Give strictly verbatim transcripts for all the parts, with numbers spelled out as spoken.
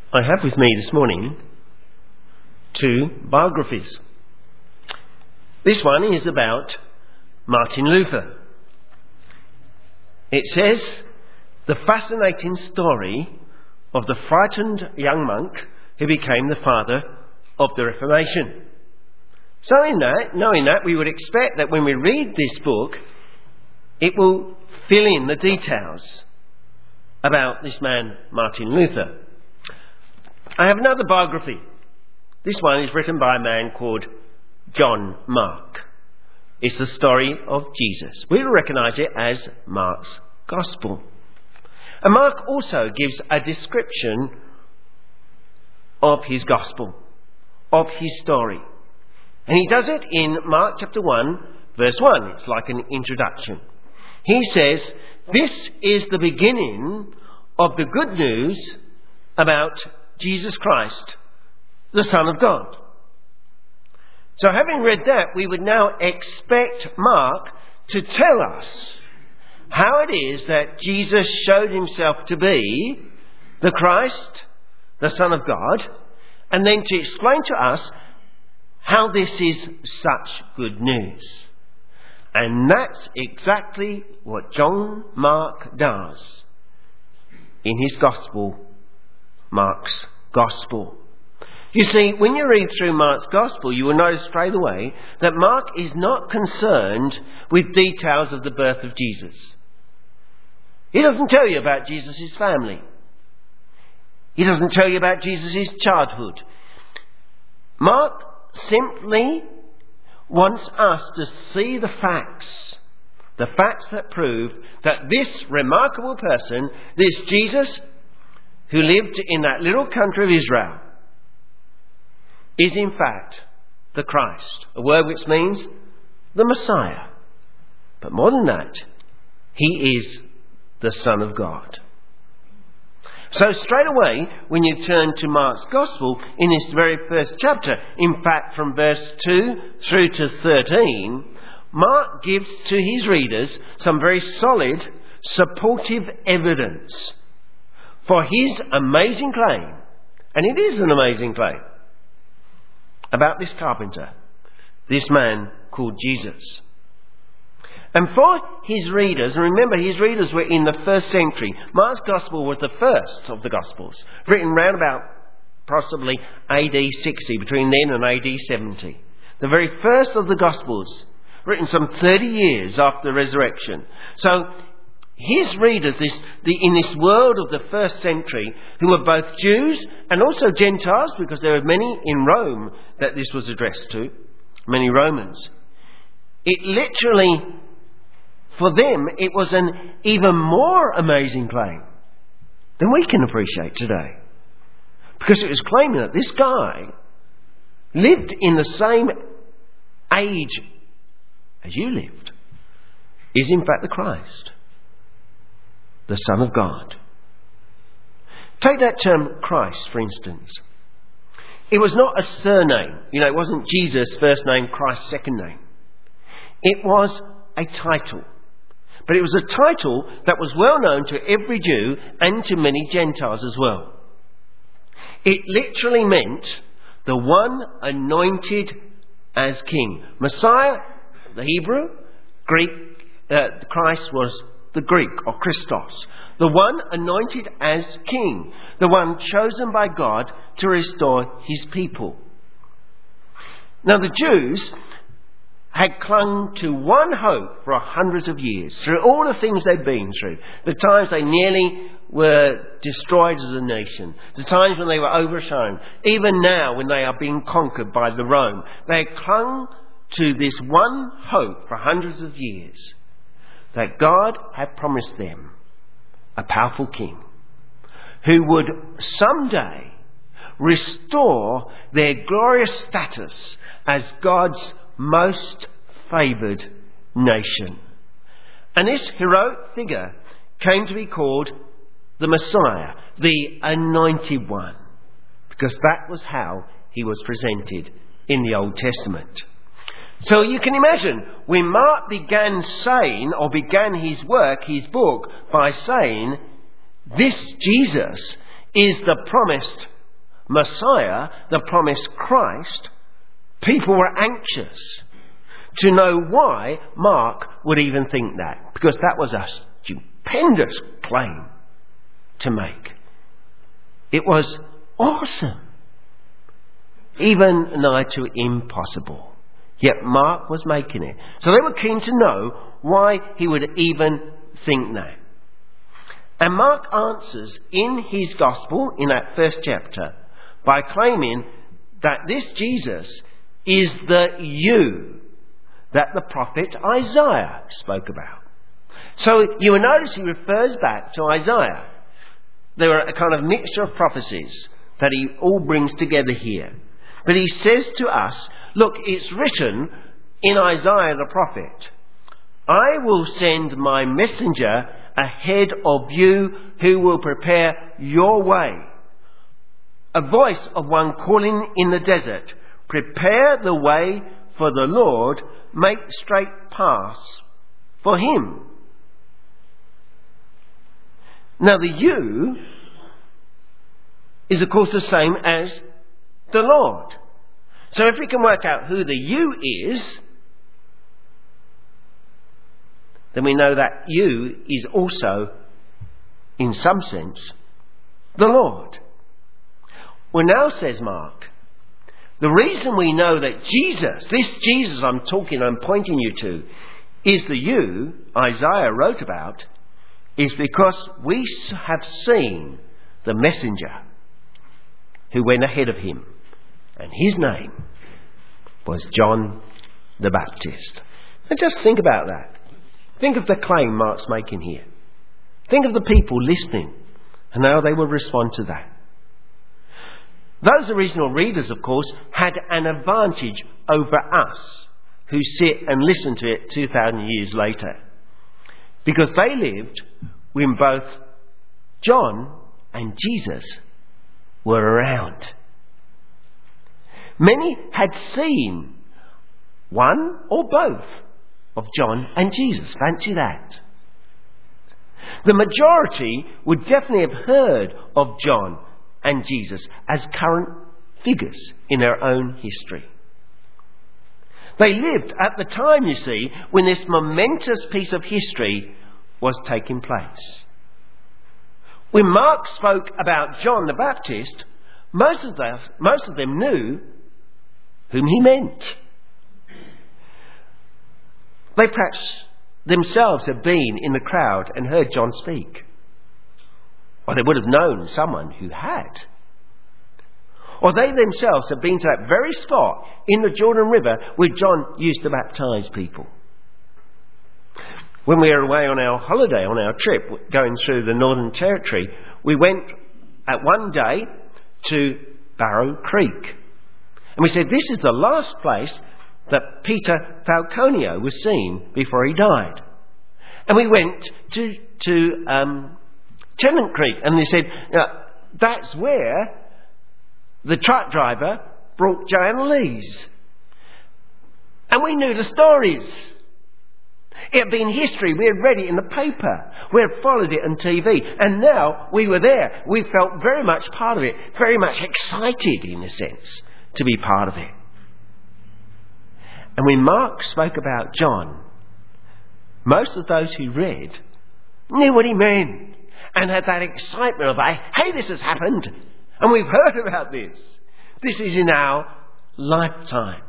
I have with me this morning two biographies. This one is about Martin Luther. It says, the fascinating story of the frightened young monk who became the father of the Reformation. So in that, knowing that, we would expect that when we read this book, it will fill in the details about this man, Martin Luther. I have another biography. This one is written by a man called John Mark. It's the story of Jesus. We will recognise it as Mark's Gospel. And Mark also gives a description of his Gospel, of his story. And he does it in Mark chapter one, verse one. It's like an introduction. He says, this is the beginning of the good news about Jesus Christ, the Son of God. So having read that, we would now expect Mark to tell us how it is that Jesus showed himself to be the Christ, the Son of God, and then to explain to us how this is such good news. And that's exactly what John Mark does in his Gospel, Mark's Gospel. You see, when you read through Mark's Gospel, you will notice straight away that Mark is not concerned with details of the birth of Jesus. He doesn't tell you about Jesus' family. He doesn't tell you about Jesus' childhood. Mark simply wants us to see the facts, the facts that prove that this remarkable person, this Jesus, who lived in that little country of Israel, is in fact the Christ, a word which means the Messiah. But more than that, he is the Son of God. So straight away, when you turn to Mark's Gospel, in this very first chapter, in fact from verse two through to thirteen, Mark gives to his readers some very solid, supportive evidence for his amazing claim, and it is an amazing claim, about this carpenter, this man called Jesus. And for his readers, and remember his readers were in the first century, Mark's Gospel was the first of the Gospels, written round about possibly A D sixty, between then and A D seventy. The very first of the Gospels, written some thirty years after the resurrection. So his readers, this, the, in this world of the first century, who were both Jews and also Gentiles, because there were many in Rome that this was addressed to, many Romans, it literally, for them, it was an even more amazing claim than we can appreciate today. Because it was claiming that this guy lived in the same age as you lived, is in fact the Christ, the Son of God. Take that term Christ, for instance. It was not a surname. You know, it wasn't Jesus' first name, Christ's second name. It was a title. But it was a title that was well known to every Jew and to many Gentiles as well. It literally meant the one anointed as king. Messiah, the Hebrew, Greek, uh, Christ was the Greek, or Christos. The one anointed as king. The one chosen by God to restore his people. Now the Jews had clung to one hope for hundreds of years, through all the things they'd been through, the times they nearly were destroyed as a nation, the times when they were overthrown, even now when they are being conquered by the Rome. They had clung to this one hope for hundreds of years, that God had promised them a powerful king who would someday restore their glorious status as God's most favoured nation. And this heroic figure came to be called the Messiah, the Anointed One, because that was how he was presented in the Old Testament. So you can imagine, when Mark began saying, or began his work, his book, by saying, this Jesus is the promised Messiah, the promised Christ, people were anxious to know why Mark would even think that, because that was a stupendous claim to make. It was awesome, even nigh to impossible. Yet Mark was making it. So they were keen to know why he would even think that. And Mark answers in his gospel, in that first chapter, by claiming that this Jesus is the you that the prophet Isaiah spoke about. So you will notice he refers back to Isaiah. There are a kind of mixture of prophecies that he all brings together here. But he says to us, look, it's written in Isaiah the prophet, I will send my messenger ahead of you who will prepare your way. A voice of one calling in the desert, prepare the way for the Lord, make straight paths for him. Now the you is of course the same as the Lord. So if we can work out who the you is, then we know that you is also, in some sense, the Lord. Well, now, says Mark, the reason we know that Jesus, this Jesus I'm talking, I'm pointing you to, is the you Isaiah wrote about, is because we have seen the messenger who went ahead of him. And his name was John the Baptist. Now just think about that. Think of the claim Mark's making here. Think of the people listening and how they will respond to that. Those original readers, of course, had an advantage over us who sit and listen to it two thousand years later. Because they lived when both John and Jesus were around. Many had seen one or both of John and Jesus. Fancy that. The majority would definitely have heard of John and Jesus as current figures in their own history. They lived at the time, you see, when this momentous piece of history was taking place. When Mark spoke about John the Baptist, most of them, most of them knew whom he meant. They perhaps themselves had been in the crowd and heard John speak. Or they would have known someone who had. Or they themselves had been to that very spot in the Jordan River where John used to baptise people. When we were away on our holiday, on our trip, going through the Northern Territory, we went at one day to Barrow Creek. And we said, this is the last place that Peter Falconio was seen before he died. And we went to, to um, Tennant Creek, and they said, now, that's where the truck driver brought Joanna Lees. And we knew the stories. It had been history. We had read it in the paper. We had followed it on T V. And now we were there. We felt very much part of it. Very much excited, in a sense, to be part of it. And when Mark spoke about John, most of those who read knew what he meant and had that excitement of, hey, this has happened. And we've heard about this. This is in our lifetime.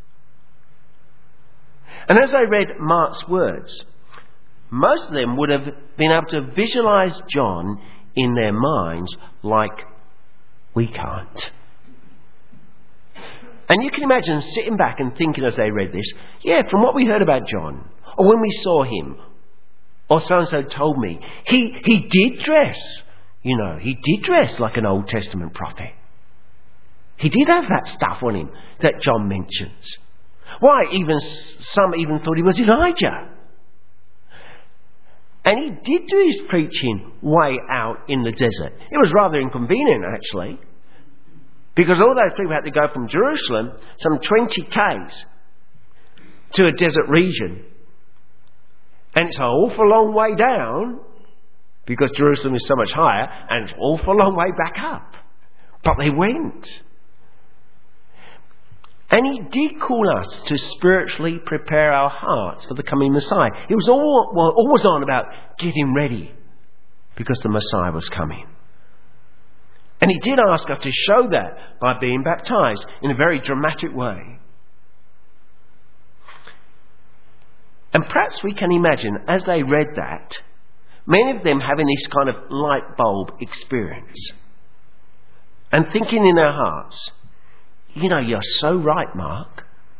And as I read Mark's words, most of them would have been able to visualise John in their minds like we can't. And you can imagine sitting back and thinking as they read this, yeah, from what we heard about John, or when we saw him, or so-and-so told me, he, he did dress, you know, he did dress like an Old Testament prophet. He did have that stuff on him that John mentions. Why, even some even thought he was Elijah. And he did do his preaching way out in the desert. It was rather inconvenient, actually, because all those people had to go from Jerusalem, some twenty kays, to a desert region. And it's an awful long way down, because Jerusalem is so much higher, and it's an awful long way back up. But they went. And he did call us to spiritually prepare our hearts for the coming Messiah. It was all, well, always on about getting ready because the Messiah was coming. And he did ask us to show that by being baptized in a very dramatic way. And perhaps we can imagine, as they read that, many of them having this kind of light bulb experience and thinking in their hearts, you know, you're so right, Mark.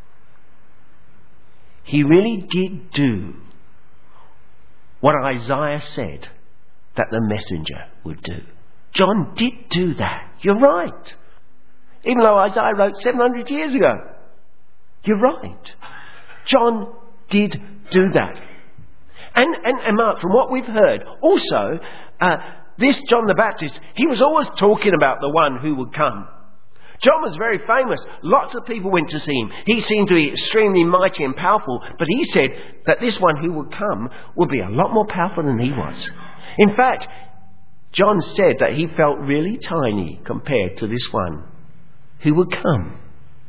He really did do what Isaiah said that the messenger would do. John did do that. You're right. Even though Isaiah wrote seven hundred years ago. You're right. John did do that. And, and, and Mark, from what we've heard, also, uh, this John the Baptist, he was always talking about the one who would come. John was very famous. Lots of people went to see him. He seemed to be extremely mighty and powerful, but he said that this one who would come would be a lot more powerful than he was. In fact, John said that he felt really tiny compared to this one who would come.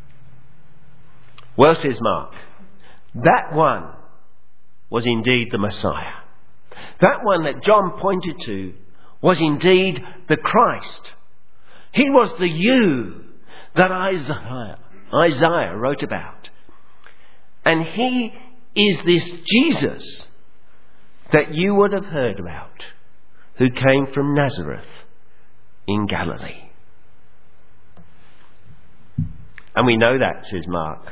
Well, says Mark, that one was indeed the Messiah. That one that John pointed to was indeed the Christ. He was the you that Isaiah, Isaiah wrote about. And he is this Jesus that you would have heard about, who came from Nazareth in Galilee. And we know that, says Mark.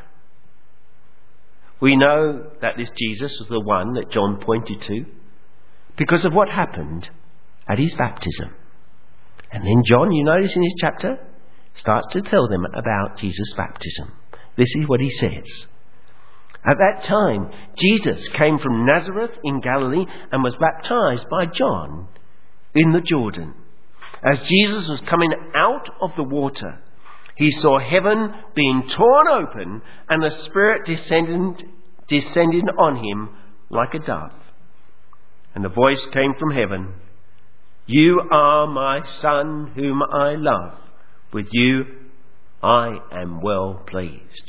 We know that this Jesus was the one that John pointed to because of what happened at his baptism. And then John, you notice in his chapter, starts to tell them about Jesus' baptism. This is what he says. At that time, Jesus came from Nazareth in Galilee and was baptized by John in the Jordan. As Jesus was coming out of the water, he saw heaven being torn open and the Spirit descending, descending on him like a dove. And the voice came from heaven, "You are my Son whom I love. With you I am well pleased."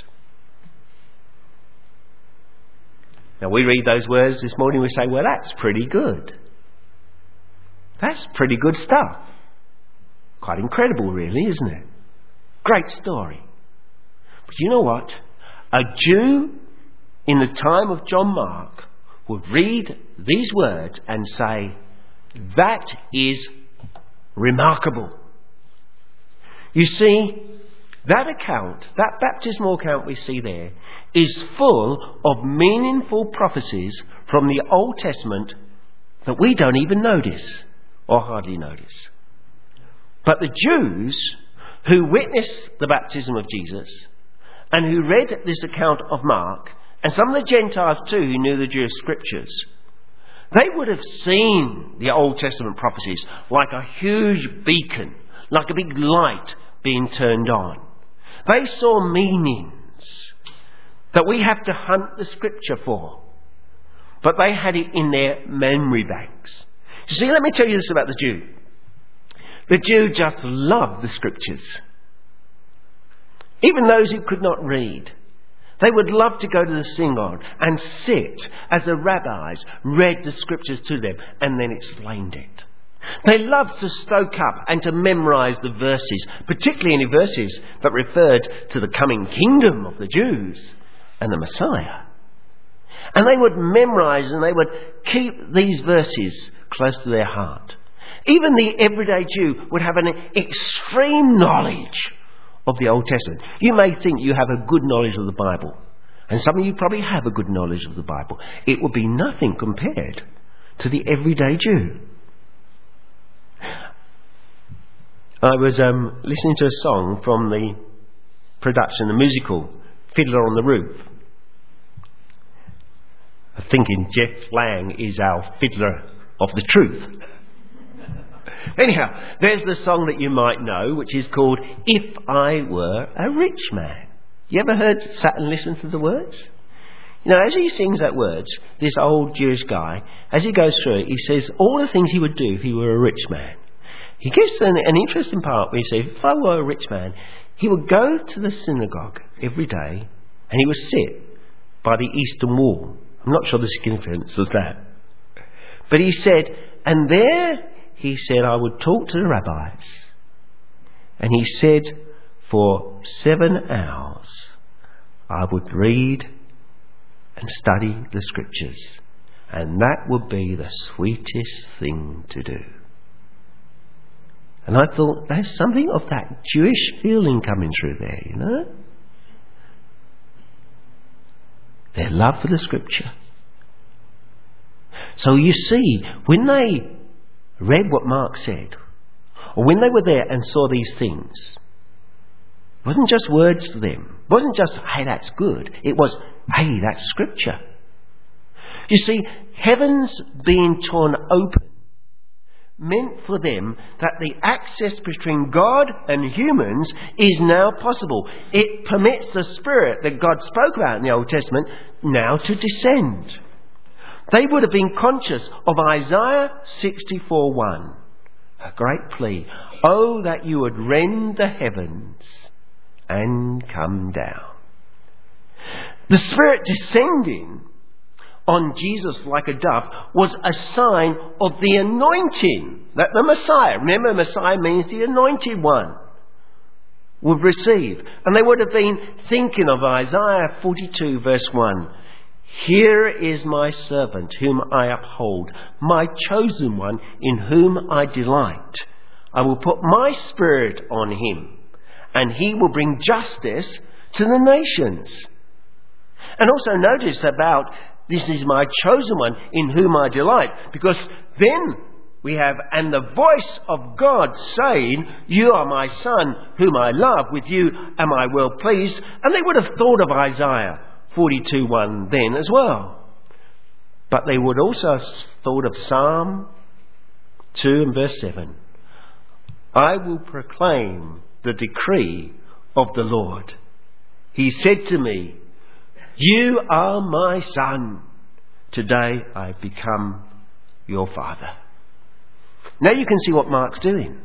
Now we read those words this morning, we say, well, that's pretty good. That's pretty good stuff. Quite incredible, really, isn't it? Great story. But you know what? A Jew in the time of John Mark would read these words and say, that is remarkable. You see, that account, that baptismal account we see there, is full of meaningful prophecies from the Old Testament that we don't even notice or hardly notice. But the Jews who witnessed the baptism of Jesus and who read this account of Mark, and some of the Gentiles too who knew the Jewish scriptures, they would have seen the Old Testament prophecies like a huge beacon, like a big light being turned on. They saw meanings that we have to hunt the scripture for, but they had it in their memory banks. You see, let me tell you this about the Jew. The Jew just loved the scriptures. Even those who could not read, they would love to go to the synagogue and sit as the rabbis read the scriptures to them and then explained it. They loved to stoke up and to memorize the verses, particularly any verses that referred to the coming kingdom of the Jews and the Messiah. And they would memorize and they would keep these verses close to their heart. Even the everyday Jew would have an extreme knowledge of the Old Testament. You may think you have a good knowledge of the Bible, and some of you probably have a good knowledge of the Bible. It would be nothing compared to the everyday Jew. I was um, listening to a song from the production, the musical Fiddler on the Roof. I'm thinking Jeff Lang is our fiddler of the truth. Anyhow, there's the song that you might know, which is called If I Were a Rich Man. You ever heard, sat and listened to the words? You know, as he sings that words, this old Jewish guy, as he goes through it, he says all the things he would do if he were a rich man. He gives an, an interesting part where he says, if I were a rich man, he would go to the synagogue every day and he would sit by the eastern wall. I'm not sure the significance of that. But he said, and there, he said, I would talk to the rabbis. And he said, for seven hours, I would read and study the scriptures. And that would be the sweetest thing to do. And I thought, there's something of that Jewish feeling coming through there, you know? Their love for the scripture. So you see, when they read what Mark said, or when they were there and saw these things, it wasn't just words to them. It wasn't just, hey, that's good. It was, hey, that's scripture. You see, heavens being torn open meant for them that the access between God and humans is now possible. It permits the Spirit that God spoke about in the Old Testament now to descend. They would have been conscious of Isaiah sixty-four one, a great plea. Oh, that you would rend the heavens and come down. The Spirit descending on Jesus like a dove was a sign of the anointing that the Messiah, remember Messiah means the anointed one, would receive. And they would have been thinking of Isaiah forty-two verse one. Here is my servant whom I uphold, my chosen one in whom I delight. I will put my Spirit on him, and he will bring justice to the nations. And also notice about this is my chosen one in whom I delight. Because then we have, and the voice of God saying, you are my son whom I love, with you am I well pleased. And they would have thought of Isaiah forty-two one then as well. But they would also have thought of Psalm two and verse seven. I will proclaim the decree of the Lord. He said to me, you are my son. Today I become your father. Now you can see what Mark's doing.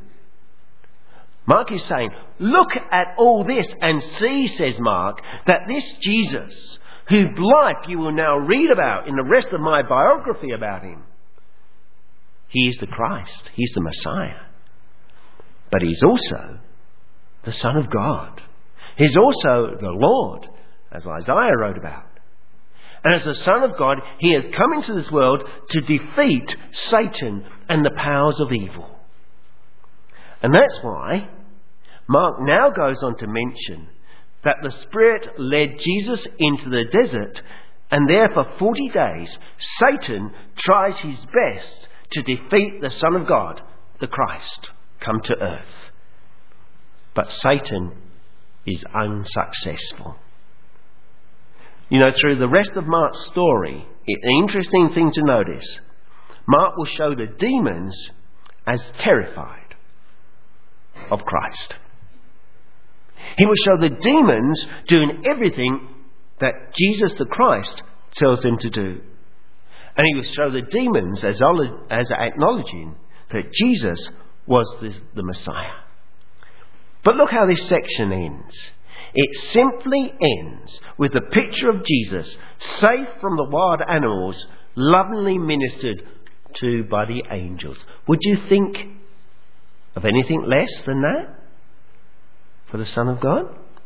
Mark is saying, look at all this and see, says Mark, that this Jesus, whose life you will now read about in the rest of my biography about him, he is the Christ. He's the Messiah. But he's also the Son of God. He's also the Lord, as Isaiah wrote about. And as the Son of God, he has come into this world to defeat Satan and the powers of evil. And that's why Mark now goes on to mention that the Spirit led Jesus into the desert, and there for forty days Satan tries his best to defeat the Son of God, the Christ, come to earth. But Satan is unsuccessful. You know, through the rest of Mark's story, it's an interesting thing to notice. Mark will show the demons as terrified of Christ. He will show the demons doing everything that Jesus the Christ tells them to do. And he will show the demons as, as acknowledging that Jesus was the, the Messiah. But look how this section ends. It simply ends with the picture of Jesus, safe from the wild animals, lovingly ministered to by the angels. Would you think of anything less than that for the Son of God?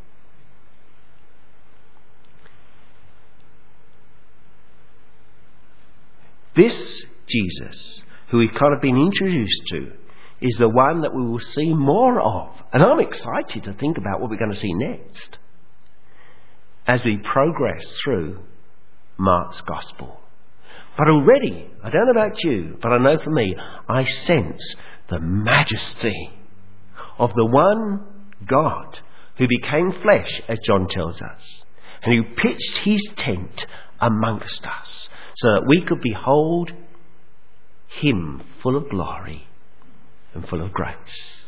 This Jesus, who we've kind of been introduced to, is the one that we will see more of. And I'm excited to think about what we're going to see next as we progress through Mark's Gospel. But already, I don't know about you, but I know for me, I sense the majesty of the one God who became flesh, as John tells us, and who pitched his tent amongst us so that we could behold him full of glory and full of grace.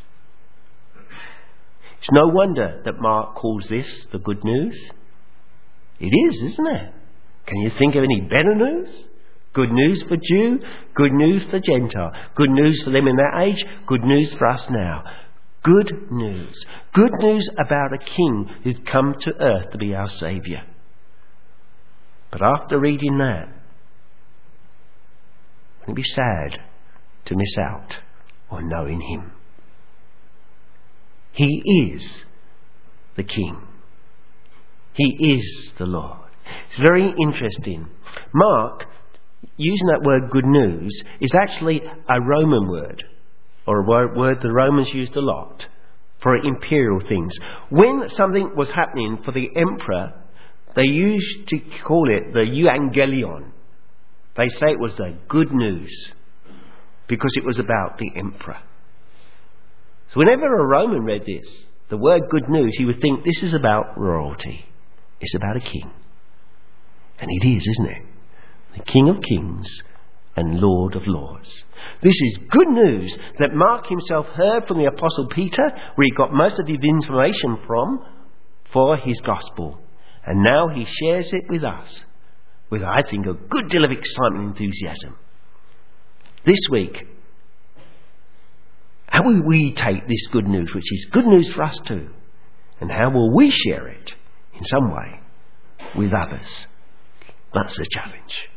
It's no wonder that Mark calls this the good news. It is, isn't it? Can you think of any better news? Good news for Jew, good news for Gentile, good news for them in that age, good news for us now. Good news. Good news about a king who'd come to earth to be our saviour. But after reading that, wouldn't it be sad to miss out on knowing him? He is the King. He is the Lord. It's very interesting. Mark, using that word good news, is actually a Roman word, or a word the Romans used a lot for imperial things. When something was happening for the emperor, they used to call it the euangelion. They say it was the good news because it was about the emperor. So whenever a Roman read this, the word good news, he would think this is about royalty. It's about a king. And it is, isn't it? The King of Kings and Lord of Lords. This is good news that Mark himself heard from the Apostle Peter, where he got most of his information from, for his gospel. And now he shares it with us, with, I think, a good deal of excitement and enthusiasm. This week, how will we take this good news, which is good news for us too, and how will we share it in some way with others? That's the challenge.